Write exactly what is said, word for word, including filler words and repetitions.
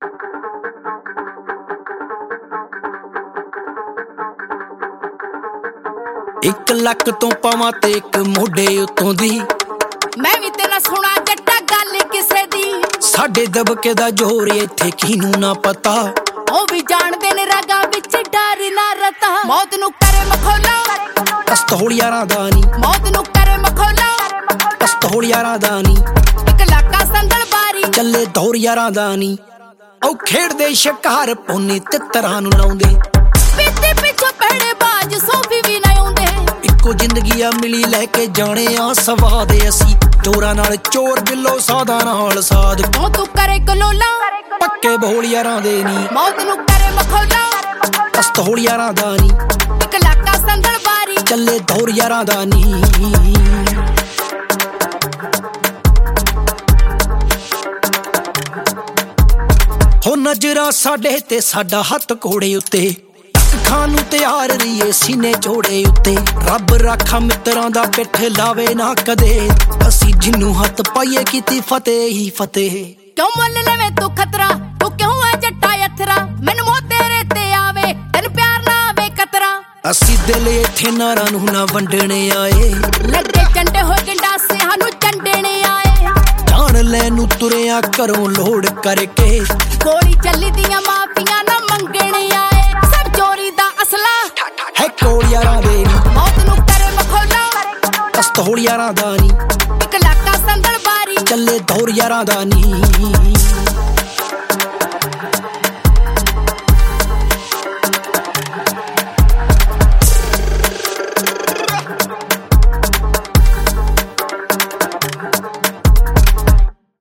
एक लख तो पावां ते एक मोढे उतों दी मैं भी ते ना सुना जट्टा गल किसे दी साडे दबके दा जोर इत्थे किनू ना पता ओ भी जानदे ने रगा विच डर ना रता मौत नु करे मखौला पिस्तौल यारां दा नी मौत नु करे मखौला पिस्तौल यारां दा नी एक लाका संदल बारी चले दौर यारां दा नी ओ खेड़दे शिकार पौने तितरां नू लाउंदे पीते पिछो पड़े बाज सोफी भी ना आउंदे इक्को जिंदगी आ मिली लेके जाने आ सवाद असी चोरां नाल चोर दिलो सादा नाल साद ओ तू करे कलोला पक्के बोल यारां दे नी मौत नु करे मखौला पिस्तौल यारां दा नी एक लाका संदल बारी चले दौर यारां दा नी हो नजरा साडे ते साडा हथ कोड़े उत्ते खानू तैयार रहीए सीने जोड़े उत्ते रब राखा मित्रां दा पिठ लावे ना कदे असी जिन्नू हथ पाइए कीती फतेह ही फतेह क्यों मुल लेवे तू खतरा तू क्यों है जट्टा अथरा मैनू मो तेरे ते आवे तेन प्यार ना आवे कतरा असी दिल इत्थे नारां नू ना वंडणे आए लगे चंडे हो गंडासे हानू चंडणे आए जान लैनू तुरिया घरों लोड़ करके गोली चली दियां माफियां ना मंगणे आए सब चोरी दा असला है कोल यारां दे नी मौत नु करे मखौला पिस्तौल यारां दा नी एक लाका संदल बारी चले दौर यारां दा नी।